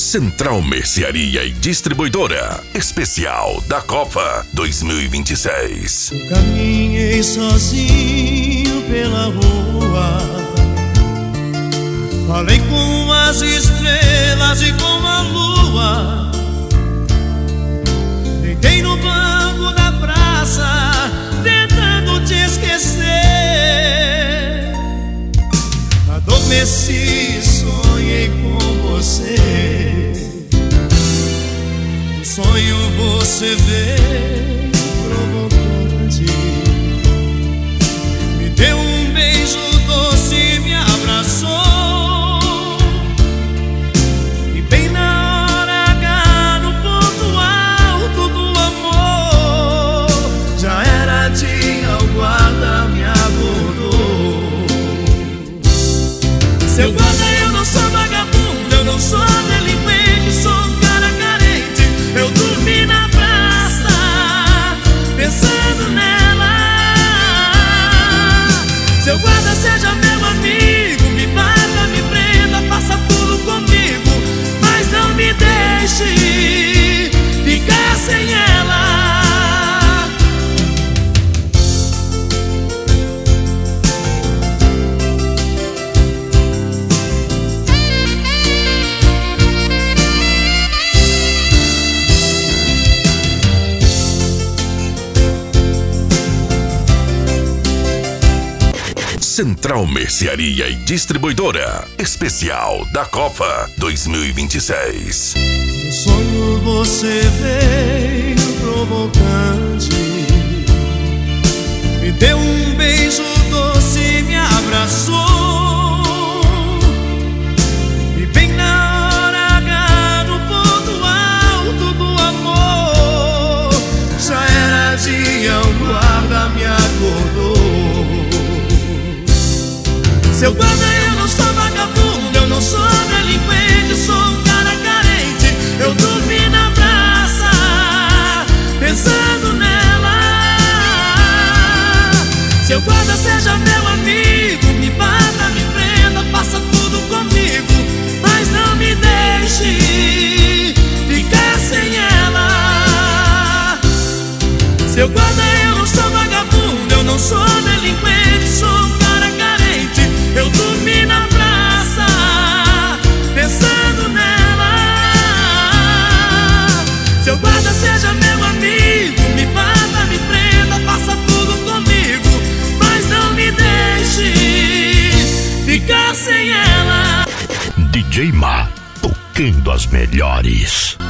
Central Mercearia e Distribuidora, especial da Copa 2026. Eu caminhei sozinho pela rua, falei com as estrelas e com a lua, deitei no banco da praça tentando te esquecer. Adormeci, sonhei com você, no sonho você veio provocante, me deu um beijo doce, me abraçou, e bem na hora H, no ponto alto do amor, já era dia, o guarda me abordou. Seu guarda, eu não sou vagabundo, eu não sou delinquente, sou um cara carente. Eu dormi na praça, pensando nela. Seu guarda, seja meu amigo, me bata, me prenda, faça tudo comigo, mas não me deixe ficar sem ela. Central Mercearia e Distribuidora, especial da Copa 2026. No sonho você veio provocante, me deu um beijo doce, me abraçou, e bem na hora H, no ponto alto do amor, já era dia, o guarda me acordou. Seu guarda, eu não sou vagabundo, eu não sou delinquente, sou um cara carente. Eu dormi na praça, pensando nela. Seu guarda, seja meu amigo, me bata, me prenda, faça tudo comigo, mas não me deixe ficar sem ela. Seu guarda, eu não sou vagabundo, eu não sou delinquente, sou um cara carente. Eu dormi na praça, pensando nela. Seu guarda, seja meu amigo, me bata, me prenda, faça tudo comigo, mas não me deixe ficar sem ela. DJ Ma, tocando as melhores.